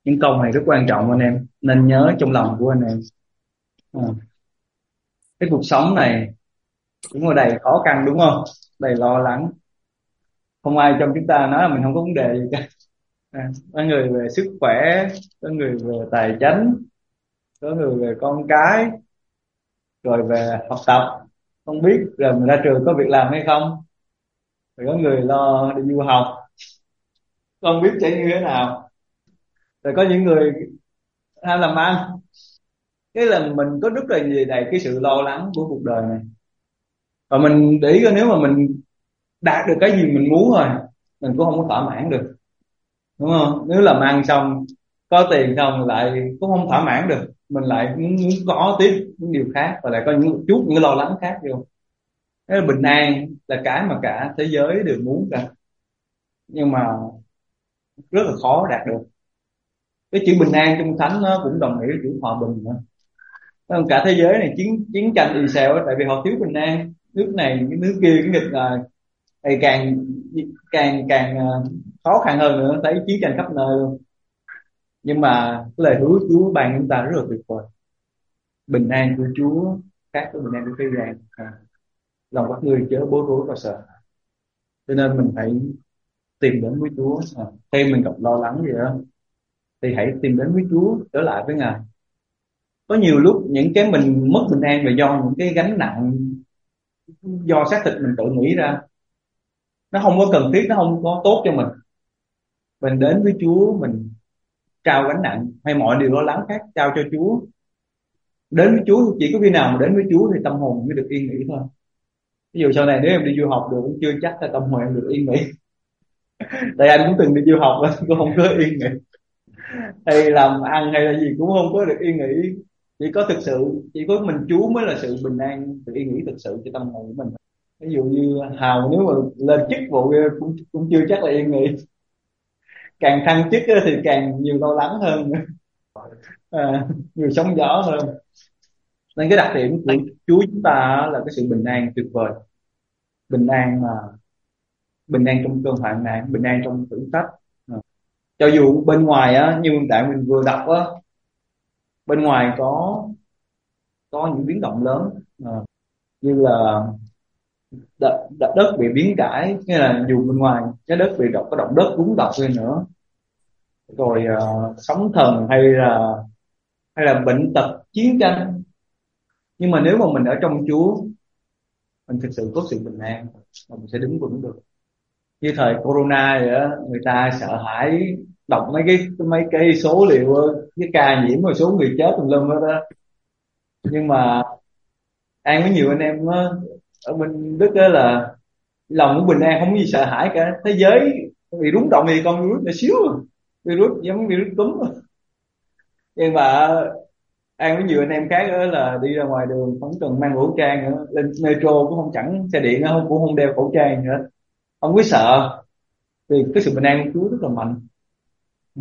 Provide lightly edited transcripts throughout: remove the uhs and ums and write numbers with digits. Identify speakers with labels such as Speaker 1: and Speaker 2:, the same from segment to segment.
Speaker 1: Những câu này rất quan trọng anh em nên nhớ trong lòng của anh em. À, cái cuộc sống này cũng là đầy khó khăn đúng không, đầy lo lắng. Không ai trong chúng ta nói là mình không có vấn đề gì cả. Có người về sức khỏe, có người về tài chính, có người về con cái, rồi về học tập, không biết rồi mình ra trường có việc làm hay không, rồi có người lo đi du học, không biết sẽ như thế nào, rồi có những người ham làm ăn. Cái là mình có rất là nhiều đầy cái sự lo lắng của cuộc đời này. Và mình để ý coi, nếu mà mình đạt được cái gì mình muốn rồi, mình cũng không có thỏa mãn được, đúng không? Nếu làm ăn xong, có tiền xong lại cũng không thỏa mãn được, mình lại muốn có tiếp những điều khác, và lại có những chút những lo lắng khác vô. Cái bình an là cái mà cả thế giới đều muốn cả, nhưng mà rất là khó đạt được. Cái chữ bình an trong thánh nó cũng đồng nghĩa với chữ hòa bình nữa. Cả thế giới này chiến chiến tranh ì xèo á, tại vì họ thiếu bình an. Nước này cái nước kia cái nghịch là ngày càng càng càng khó khăn hơn nữa, thấy chiến tranh khắp nơi luôn. Nhưng mà cái lời hứa Chúa ban chúng ta rất là tuyệt vời. Bình an của Chúa khác với bình an của thế gian. Lòng các ngươi chớ bối rối và sợ. Cho nên mình phải tìm đến với Chúa. Khi mình gặp lo lắng gì đó thì hãy tìm đến với Chúa, trở lại với Ngài. Có nhiều lúc những cái mình mất bình an là do những cái gánh nặng do xác thịt mình tự nghĩ ra, nó không có cần thiết, nó không có tốt cho mình đến với Chúa, mình trao gánh nặng hay mọi điều lo lắng khác trao cho Chúa. Đến với Chúa, chỉ có khi nào mà đến với Chúa thì tâm hồn mới được yên nghỉ thôi. Ví dụ sau này nếu em đi du học được cũng chưa chắc là tâm hồn em được yên nghỉ. Tại anh cũng từng đi du học cũng không có yên nghỉ, hay làm ăn hay là gì cũng không có được yên nghỉ. Chỉ có thực sự chỉ có mình Chúa mới là sự bình an, sự yên nghỉ thực sự cho tâm hồn của mình. Ví dụ như Hào nếu mà lên chức vụ cũng chưa chắc là yên nghỉ, càng thăng chức thì càng nhiều lo lắng hơn. Nhiều sóng gió hơn. Nên cái đặc điểm của Chúa chúng ta là cái sự bình an tuyệt vời. Bình an mà, bình an trong cơn hoạn nạn, bình an trong thử thách. Cho dù bên ngoài á, như tại mình vừa đọc á, bên ngoài có những biến động lớn. À, như là đất bị biến cải, nghĩa là dù bên ngoài cái đất bị có động đất rúng động lên nữa, rồi sóng thần hay là bệnh tật chiến tranh, nhưng mà nếu mà mình ở trong Chúa, mình thực sự có sự bình an và mình sẽ đứng vững được. Như thời corona vậy á, người ta sợ hãi đọc mấy cái số liệu, cái ca nhiễm và số người chết tùm lum hết đó. Nhưng mà An với nhiều anh em á, ở bên Đức á, là lòng của bình an, không có gì sợ hãi cả. Thế giới bị rúng động thì con virus nhỏ xíu à. Virus giống virus cúm à. Nhưng mà An với nhiều anh em khác đó là đi ra ngoài đường không cần mang khẩu trang nữa, lên metro cũng không, chẳng xe điện cũng không đeo khẩu trang nữa, không có sợ, vì cái sự bình an của Chúa rất là mạnh. Ừ.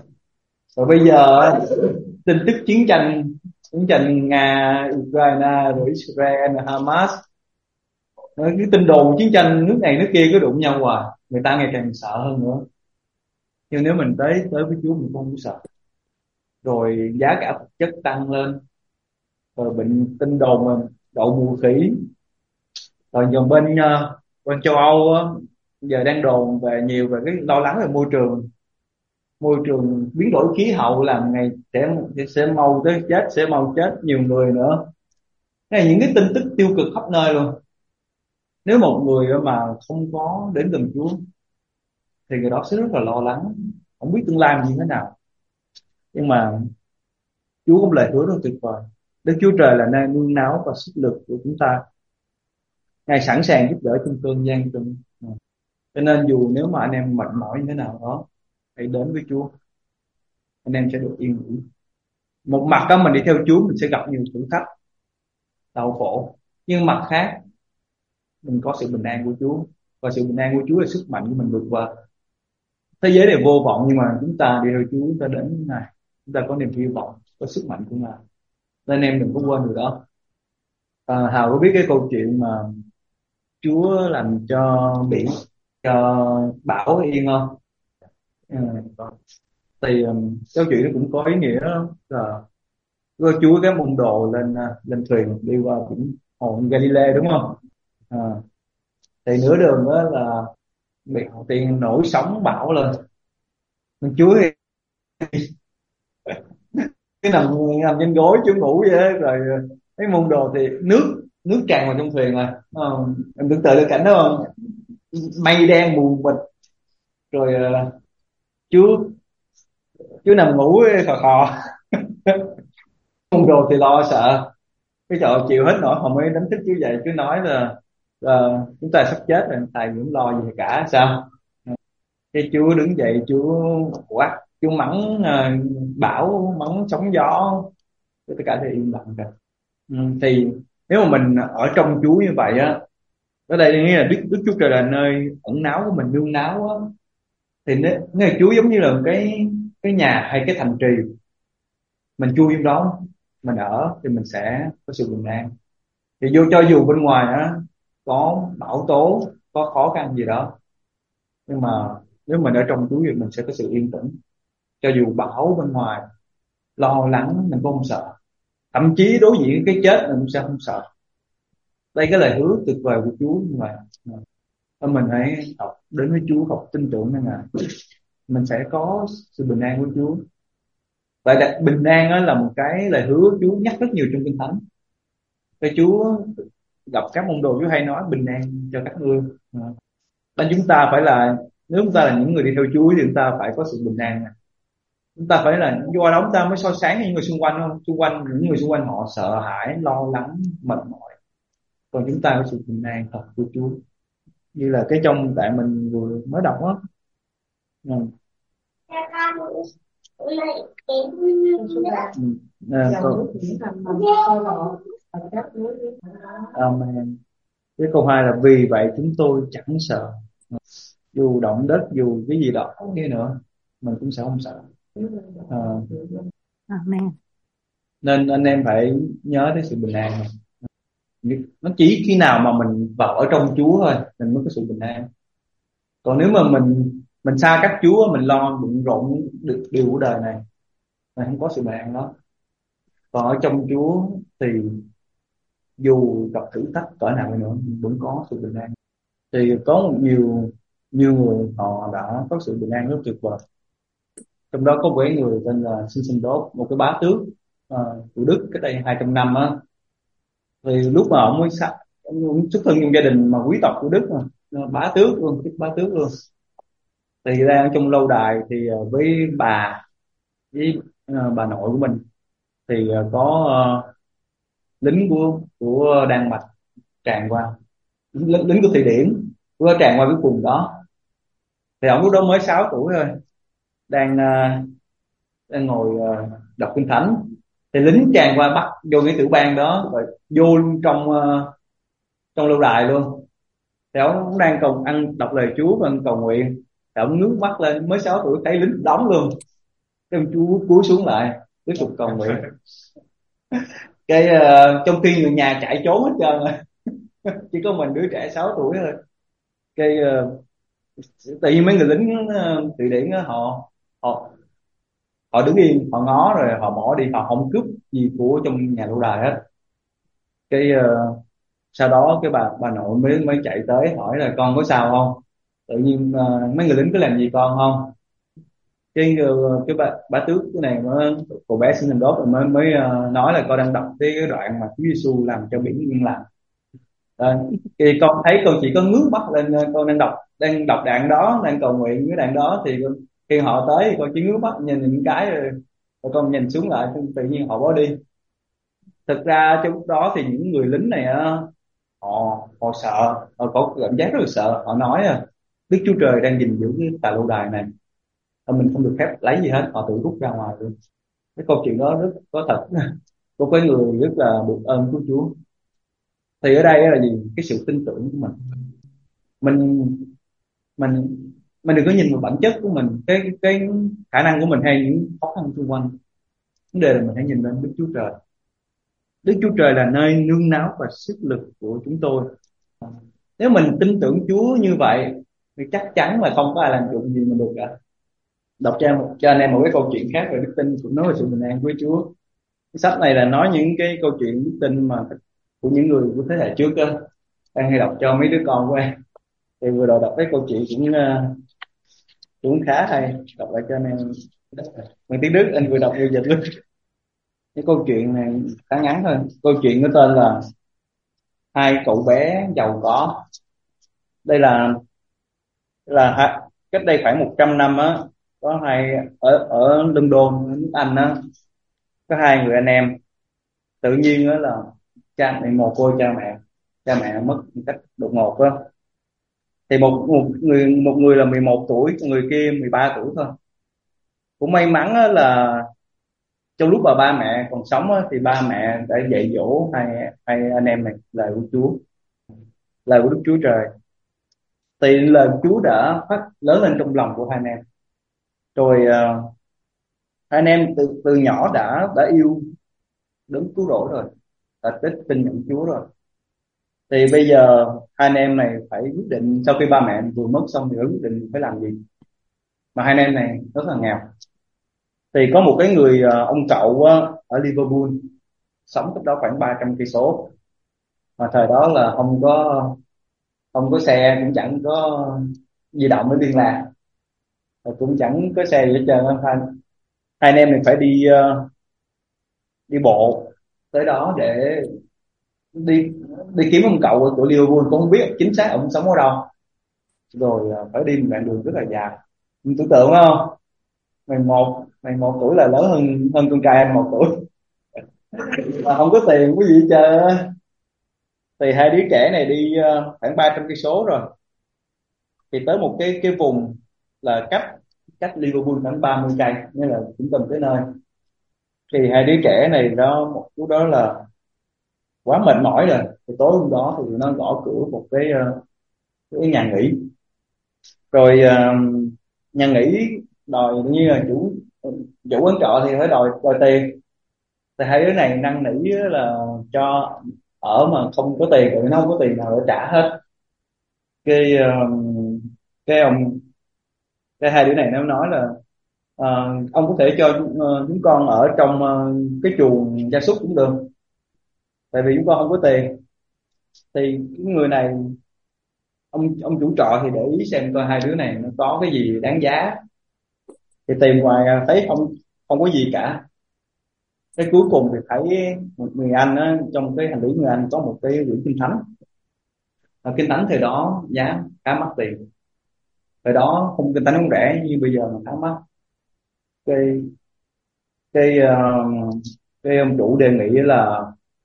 Speaker 1: Rồi bây giờ tin tức chiến tranh Nga Ukraine, rồi Israel Hamas, cái tin đồn chiến tranh nước này nước kia cứ đụng nhau hoài, người ta ngày càng sợ hơn nữa. Nhưng nếu mình tới tới với Chúa mình không có sợ. Rồi giá cả vật chất tăng lên, rồi bệnh tin đồn mà đậu mùa khỉ, rồi dòng bên châu Âu á, giờ đang đồn về nhiều về cái lo lắng về môi trường biến đổi khí hậu, làm ngày sẽ mau tới chết, sẽ mau chết nhiều người nữa. Đây là những cái tin tức tiêu cực khắp nơi luôn. Nếu một người mà không có đến gần Chúa thì người đó sẽ rất là lo lắng, không biết tương lai như thế nào. Nhưng mà Chúa có một lời hứa rất tuyệt vời. Đức Chúa Trời là nơi nương náu và sức lực của chúng ta, Ngài sẵn sàng giúp đỡ trong cơn gian truân. Cho nên dù nếu mà anh em mệt mỏi như thế nào đó, hãy đến với Chúa, anh em sẽ được yên nghỉ. Một mặt đó mình đi theo Chúa mình sẽ gặp nhiều thử thách, đau khổ, nhưng mặt khác mình có sự bình an của Chúa, và sự bình an của Chúa là sức mạnh của mình vượt qua. Thế giới này vô vọng, nhưng mà chúng ta đi theo Chúa, chúng ta đến với Ngài, chúng ta có niềm hy vọng, có sức mạnh của Ngài. Nên em đừng có quên điều đó. Hào có biết cái câu chuyện mà Chúa làm cho biển, cho bão yên không? Ừ, có. Thì câu chuyện nó cũng có ý nghĩa đó, là Chúa Chúa cái môn đồ lên lên thuyền đi qua biển hồ Galilee đúng không? À, thì nửa đường đó là bị tiền nổi sóng bão lên, nên Chúa thì cái nằm nằm trên gối Chúa ngủ vậy đó. Rồi mấy môn đồ thì nước nước tràn vào trong thuyền rồi. Em tưởng tượng được cảnh đó không? Mây đen mù mịt, rồi Chúa Chúa nằm ngủ khò khò. Môn đồ thì lo sợ, cái chợ chịu hết nổi, họ mới đánh thức Chúa dậy. Chúa nói là chúng ta sắp chết rồi, thầy đừng lo gì cả. Sao cái Chúa đứng dậy, Chúa quát, Chúa mắng bão, mắng sóng gió, tất cả đều im lặng rồi. Thì nếu mà mình ở trong Chúa như vậy á, ở đây nghĩa là Đức Chúa Trời là nơi ẩn náu của mình, nương náu á. Thì nếu Chúa giống như là cái nhà hay cái thành trì, mình chui trong đó mình ở thì mình sẽ có sự bình an. Thì cho dù bên ngoài á có bão tố, có khó khăn gì đó, nhưng mà nếu mình ở trong Chúa thì mình sẽ có sự yên tĩnh. Cho dù bão bên ngoài lo lắng mình cũng không sợ, thậm chí đối diện với cái chết mình cũng sẽ không sợ. Đây cái lời hứa tuyệt vời của Chúa như vậy. Nên mình hãy học đến với Chúa, học tin tưởng nên là mình sẽ có sự bình an của Chúa. Vậy là bình an đó là một cái lời hứa Chúa nhắc rất nhiều trong Kinh Thánh. Cái Chúa gặp các môn đồ, Chúa hay nói bình an cho các ngươi. Nên chúng ta phải là, nếu chúng ta là những người đi theo Chúa thì chúng ta phải có sự bình an. Chúng ta phải là do đó chúng ta mới soi sáng những người xung quanh, không? Xung quanh, những người xung quanh họ sợ hãi, lo lắng, mệt mỏi, còn chúng ta có sự bình an thật của Chúa. Như là cái trong tại mình vừa mới đọc á. Ừ. Ừ. Amen. Cái câu 2 là vì vậy chúng tôi chẳng sợ, dù động đất, dù cái gì đó đi nữa mình cũng sẽ không sợ. À,
Speaker 2: Amen.
Speaker 1: nên anh em phải nhớ tới sự bình an này. Nó chỉ khi nào mà mình vào ở trong Chúa thôi mình mới có sự bình an. Còn nếu mà mình xa cách Chúa, mình lo bận rộn được điều của đời này, mình không có sự bình an đó. Còn ở trong Chúa thì dù gặp thử thách cỡ nào nữa mình vẫn có sự bình an. Thì có một nhiều nhiều người họ đã có sự bình an rất tuyệt vời. Trong đó có một người tên là Sinh Sinh Đốt, một cái bá tước của Đức cách đây 200 năm á. Thì lúc mà ông mới ông xuất thân trong gia đình mà quý tộc của Đức mà, bá tước luôn, bá tước luôn. Thì đang trong lâu đài thì với với bà nội của mình thì có lính của Đan Mạch tràn qua, lính của Thụy Điển vừa tràn qua cái vùng đó. Thì ông lúc đó mới 6 tuổi thôi, đang đang ngồi đọc kinh thánh. Thì lính tràn qua bắt vô cái tiểu bang đó rồi vô trong trong lâu đài luôn. Thì ông đang cầu ăn đọc lời Chúa và cầu nguyện. Thì ông ngước mắt lên, mới 6 tuổi thấy lính đóng luôn. Cái ông Chúa cúi xuống lại tiếp tục cầu nguyện. Cái trong khi người nhà chạy trốn hết trơn rồi, chỉ có mình đứa trẻ 6 tuổi thôi. Cái tự nhiên mấy người lính Thụy Điển á, họ họ họ đứng yên, họ ngó rồi họ bỏ đi, họ không cướp gì của trong nhà lâu đài hết. Cái sau đó cái bà nội mới mới chạy tới hỏi là con có sao không, tự nhiên mấy người lính có làm gì con không. Cái bà tước cái này mới, cô bé sinh đốt rồi mới mới nói là con đang đọc cái đoạn mà Chúa Giêsu làm cho biển yên lặng. Thì con thấy con chỉ có ngước mắt lên, con đang đọc đoạn đó, đang cầu nguyện với đoạn đó. Thì khi họ tới thì con chỉ ngước mắt nhìn những cái rồi con nhìn xuống lại, tự nhiên họ bỏ đi. Thực ra trong lúc đó thì những người lính này á, họ họ sợ, họ có cảm giác rất là sợ. Họ nói Đức Chúa Trời đang gìn giữ cái tà lâu đài này, mình không được phép lấy gì hết. Họ tự rút ra ngoài luôn. Cái câu chuyện đó rất có thật. Có cái người rất là được ơn của Chúa. Thì ở đây là gì? Cái sự tin tưởng của mình mình mình đừng có nhìn vào bản chất của mình, cái khả năng của mình hay những khó khăn xung quanh. Vấn đề là mình hãy nhìn lên Đức Chúa Trời. Đức Chúa Trời là nơi nương náu và sức lực của chúng tôi. Nếu mình tin tưởng Chúa như vậy thì chắc chắn là không có ai làm được gì mình được cả. đọc cho anh em một cái câu chuyện khác về đức tin cũng nói về sự bình an với Chúa. Cái sách này là nói những cái câu chuyện đức tin mà của những người của thế hệ trước á, anh hay đọc cho mấy đứa con của em. Thì vừa rồi đọc cái câu chuyện cũng khá hay, đọc lại cho anh em bằng tiếng Đức, anh vừa đọc vừa dịch luôn. Cái câu chuyện này khá ngắn thôi. Câu chuyện có tên là hai cậu bé giàu có. Đây cách đây khoảng 100 năm á, có hai ở ở London nước Anh á, có hai người anh em. Tự nhiên á là cha mẹ mồ côi cha mẹ mất một cách đột ngột á. Thì một người là 11 tuổi, người kia 13 tuổi thôi. Cũng may mắn á là trong lúc mà ba mẹ còn sống á, thì ba mẹ đã dạy dỗ hai hai anh em này lời của Chúa, lời của Đức Chúa Trời. Thì lời Chúa đã phát lớn lên trong lòng của hai anh em. Rồi hai anh em từ nhỏ đã yêu đấng cứu rỗi rồi, đã tin nhận Chúa rồi. Thì bây giờ hai anh em này phải quyết định, sau khi ba mẹ vừa mất xong thì phải quyết định phải làm gì. Mà hai anh em này rất là nghèo. Thì có một cái người ông cậu á, ở Liverpool, sống cách đó khoảng 300 cây số. Mà thời đó là không có xe, cũng chẳng có di động để liên lạc, và cũng chẳng có xe gì hết trơn á. Hai anh em này phải đi bộ tới đó để đi đi kiếm ông cậu ở của Liverpool, cũng không biết chính xác ông sống ở đâu. Rồi phải đi một đoạn đường rất là dài. Mình tưởng tượng không, mày một tuổi là lớn hơn hơn con trai anh 1 tuổi, mà không có tiền cái gì hết trơn á. Thì hai đứa trẻ này đi khoảng 300 cây số rồi, thì tới một cái vùng là cách cách Liverpool khoảng 30 cây, nghĩa là cũng tầm tới nơi. Thì hai đứa trẻ này đó, một lúc đó là quá mệt mỏi rồi. Thì tối hôm đó thì nó gõ cửa một cái nhà nghỉ. Rồi nhà nghỉ đòi như là chủ chủ quán trọ thì phải đòi tiền. Thì hai đứa này năn nỉ là cho ở, mà không có tiền, tụi nó không có tiền nào để trả hết. cái ờ, cái ông cái hai đứa này nó nói là ông có thể cho chúng con ở trong cái chuồng gia súc cũng được, tại vì chúng con không có tiền. Thì cái người này, ông chủ trọ thì để ý xem coi hai đứa này nó có cái gì đáng giá. Thì tìm hoài thấy không không có gì cả. Cái cuối cùng thì thấy một người anh á, trong cái hành lý người anh có một cái quyển kinh thánh. Kinh thánh thời đó giá khá mắc tiền, thời đó không, kinh thánh không rẻ như bây giờ mà khá mắc. cái cái ờ, cái ông chủ đề nghị là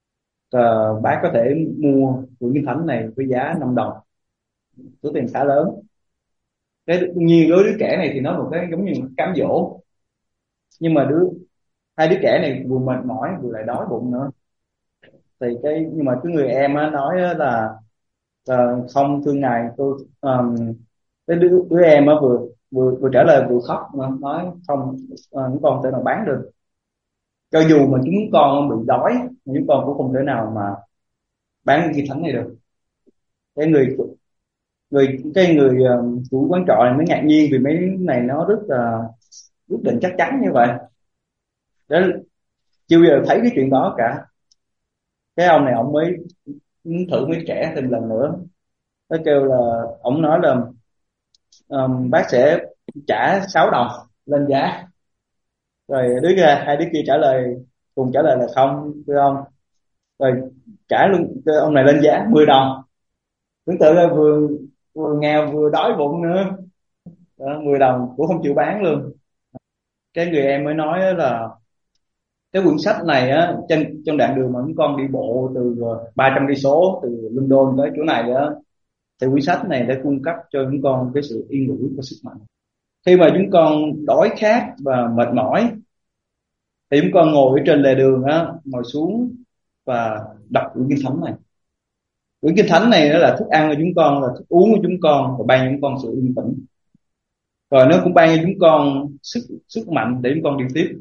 Speaker 1: bác có thể mua quyển kinh thánh này với giá 5 đồng, số tiền khá lớn. Cái đương nhiên đối với đứa trẻ này thì nó một cái giống như một cám dỗ. Nhưng mà hai đứa trẻ này vừa mệt mỏi vừa lại đói bụng nữa. Thì nhưng mà cái người em á nói á là không thưa ngài, cái đứa em á vừa vừa vừa trả lời vừa khóc mà nói không, chúng con thể nào bán được, cho dù mà chúng con bị đói mà chúng con cũng không thể nào mà bán cái kinh thánh này được. Cái người người chủ quán trọ này mới ngạc nhiên, vì mấy này nó rất là quyết định chắc chắn như vậy. Đó, chưa bao giờ thấy cái chuyện đó cả. Cái ông này ông mới thử mấy trẻ thêm lần nữa. Nó kêu là, ông nói là bác sẽ trả 6 đồng lên giá. Rồi hai đứa kia trả lời, cùng trả lời là không thưa ông. Rồi trả luôn, ông này lên giá 10 đồng. Tưởng tượng là vừa nghèo vừa đói bụng nữa đó, 10 đồng cũng không chịu bán luôn. Cái người em mới nói là cái quyển sách này á, trong đoạn đường mà chúng con đi bộ từ 300 cây số từ London tới chỗ này á, thì quyển sách này đã cung cấp cho chúng con cái sự yên ngủi và sức mạnh. Khi mà chúng con đói khát và mệt mỏi thì chúng con ngồi ở trên lề đường á, ngồi xuống và đọc quyển kinh thánh này. Quyển kinh thánh này nó là thức ăn của chúng con, là thức uống của chúng con, và ban cho chúng con sự yên tĩnh. Rồi nó cũng ban cho chúng con sức mạnh để chúng con đi tiếp.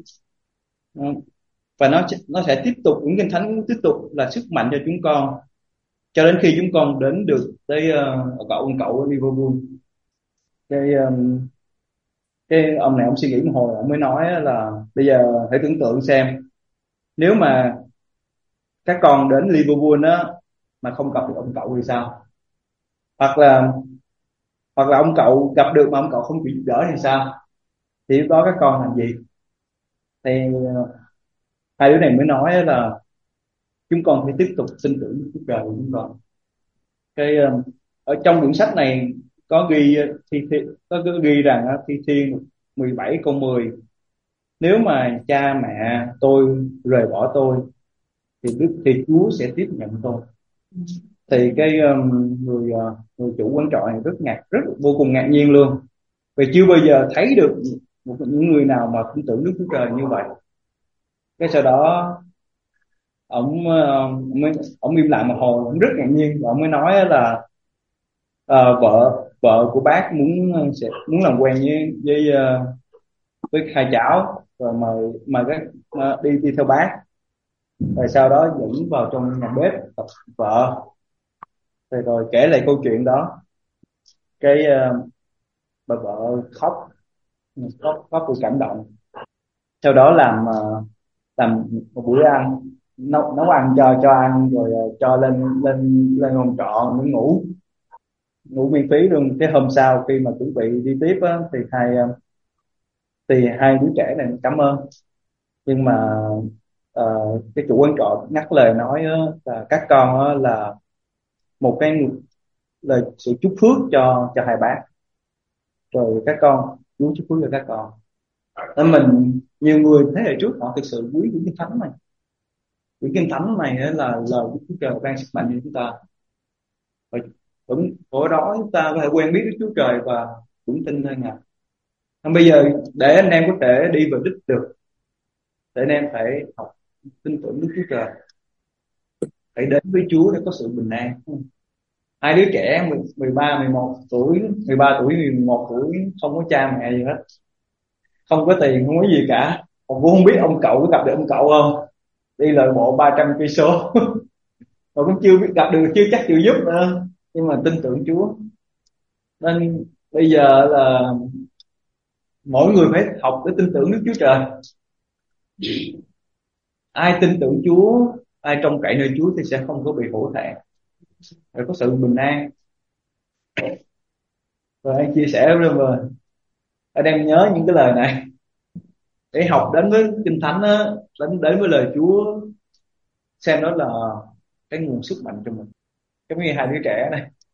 Speaker 1: Và nó sẽ tiếp tục, quyển kinh thánh tiếp tục là sức mạnh cho chúng con cho đến khi chúng con đến được tới ông cậu ở Liverpool. cái Cái ông này ông suy nghĩ một hồi ông mới nói á là bây giờ hãy tưởng tượng xem, nếu mà các con đến Liverpool á mà không gặp được ông cậu thì sao, hoặc là ông cậu gặp được mà ông cậu không chịu giúp đỡ thì sao, thì lúc đó các con làm gì? Thì hai đứa này mới nói là chúng con phải tiếp tục tin tưởng Đức Chúa Trời của chúng con. Cái ở trong quyển sách này có ghi có ghi rằng Thi Thiên 17:10, nếu mà cha mẹ tôi rời bỏ tôi thì Chúa sẽ tiếp nhận tôi. Thì cái người chủ quán trọ này rất vô cùng ngạc nhiên luôn, vì chưa bao giờ thấy được những người nào mà tin tưởng Đức Chúa Trời như vậy. Cái sau đó ông ông im lặng một hồi, ông rất ngạc nhiên và ông mới nói là vợ vợ của bác sẽ muốn làm quen với hai cháu, rồi mời mời các đi đi theo bác, rồi sau đó dẫn vào trong nhà bếp gặp vợ, rồi kể lại câu chuyện đó. Cái bà vợ khóc khóc vì cảm động. Sau đó làm một bữa ăn, nấu ăn cho ăn, rồi cho lên lên lên phòng trọ để ngủ ngủ miễn phí luôn. Cái hôm sau khi mà chuẩn bị đi tiếp á, thì hai đứa trẻ này cảm ơn, nhưng mà ờ, cái chủ quán trọ ngắt lời nói á, là các con á, là một cái lời sự chúc phước cho hai bác, rồi các con Chúa chúc phước cho các con. Nên mình, nhiều người thế hệ trước họ thực sự quý những cái thánh này. Những kinh thánh này á là lời của Chúa Trời ban sức mạnh cho chúng ta, và cũng ở đó chúng ta có thể quen biết Đức Chúa Trời và vững tin nơi Ngài. Nên bây giờ để anh em có thể đi vào đích được, để anh em phải học tin tưởng Đức Chúa Trời, phải đến với Chúa để có sự bình an. Hai đứa trẻ 13 11 tuổi, 13 tuổi 11 tuổi, không có cha mẹ gì hết, không có tiền, không có gì cả, còn cũng không biết ông cậu có gặp được ông cậu không, đi lời bộ 300 cây số mà cũng chưa biết gặp được, chưa chắc chịu giúp nữa, nhưng mà tin tưởng Chúa. Nên bây giờ là mỗi người phải học để tin tưởng Đức Chúa Trời. Ai tin tưởng Chúa, ai trông cậy nơi Chúa thì sẽ không có bị hổ thẹn, phải có sự bình an. Rồi anh chia sẻ với rồi anh em nhớ những cái lời này để học đến với Kinh Thánh á, đến với lời Chúa, xem đó là cái nguồn sức mạnh cho mình. Giống như hai đứa trẻ này,